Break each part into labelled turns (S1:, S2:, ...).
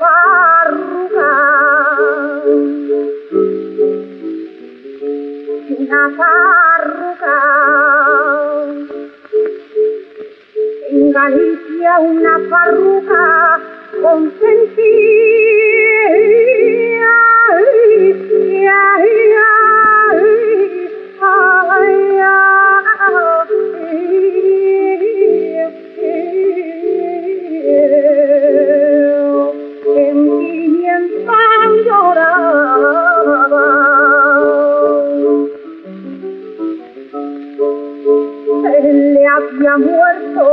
S1: farruca, una farruca, en Galicia una farruca consentía. Le había muerto,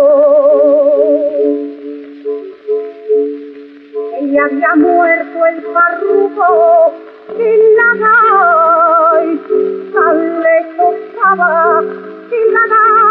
S1: ella había muerto el farruco en la gaita le tocaba en la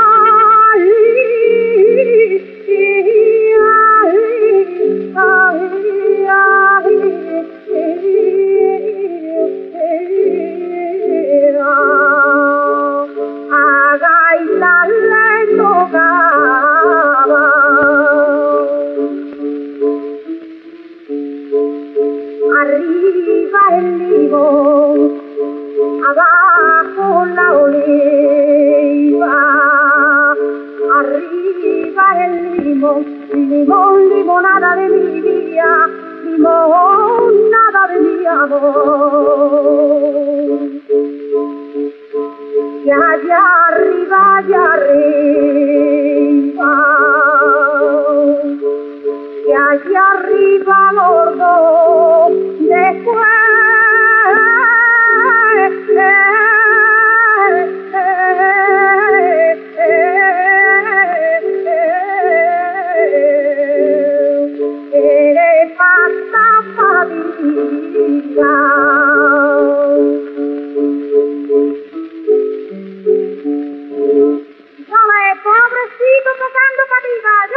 S1: arriba el limón, abajo la oliva, arriba el limón, limón, limonada de mi vida, limonada de mi amor. Y allá arriba, y allá arriba los dos después eres pasta padilla. Pobrecito tocando patitas.